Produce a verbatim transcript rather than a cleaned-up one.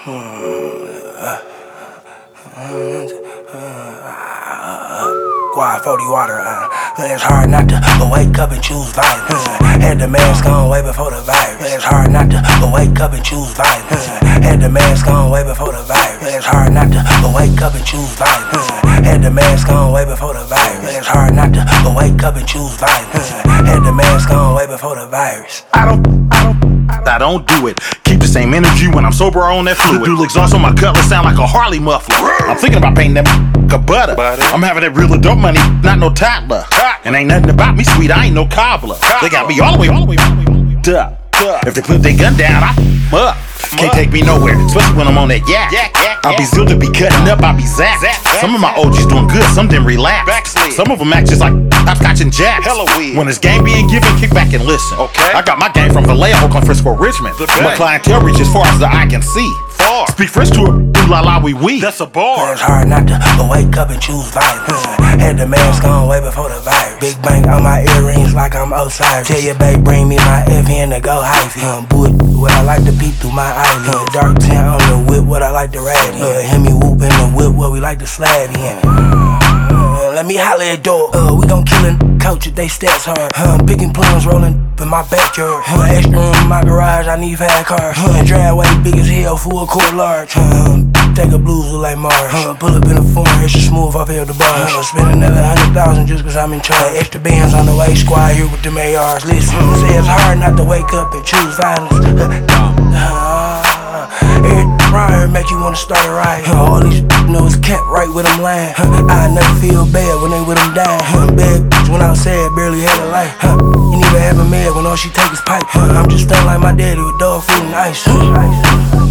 Quad forty water, uh, it's hard not to wake up and choose violence. Uh, had the mask on way before the virus. It's hard not to wake up and choose violence. Uh, had the mask on way before the virus. It's hard not to wake up and choose violence. Uh, had the mask on way before the virus. It's hard not to wake up and choose violence. Uh, had the mask on way before the virus. I don't, I don't. I don't do it. Keep the same energy when I'm sober on that fluid. Dual exhaust on my cutlass sound like a Harley muffler. I'm thinking about painting that a butter. I'm having that real adult money, not no toddler. And ain't nothing about me sweet, I ain't no cobbler. They got me all the way, all the way, all the way up. If they put their gun down, I f up. Can't take me nowhere, especially when I'm on that yak. I'll be still to be cutting up, I'll be zapped. Some of my O Gs doing good, some didn't relapse. Some of them act just like hopscotch and jacks. When it's game being given, kick back and listen. Okay. I got my game from Vallejo, Oakland, Frisco, Richmond. My clientele reach as far as the eye can see. Far. Speak French to a la la wee wee. That's a bar. It's hard not to wake up and choose violence. Uh, had the mask on way before the virus. Big bank on my earrings like I'm Osiris. Tell your babe bring me my F N to go hyphy. Um, boot, what I like to peep through my eyelids. Uh, dark tint on the whip, what I like to ride in. Uh, hear me whoop in the whip, what we like to slide in. Uh, let me holler at dog. Uh, we gon' kill a coach if they stats hard. Uh, picking plums, rolling in my backyard. Uh, extra room in my garage, I need five cars. Uh, driveway big as hell, full court large. Uh, take a blues look like Mars. Uh, pull up in a foreign, extra smooth off hell the bar. Uh, spend another hundred thousand just cause I'm in charge. Extra bands on the way, squad here with them A Rs. Listen, uh, say it's hard not to wake up and choose violence. Uh, uh, every around here make you wanna start a riot. Uh, all these know it's kept right with them lying. Uh, I never feel bad when they with them dying. Uh, bad bitch when outside, barely had a life. Uh, you need to have a man when all she take is pipe. Uh, I'm just feeling like my daddy with dog food and ice. Uh, ice.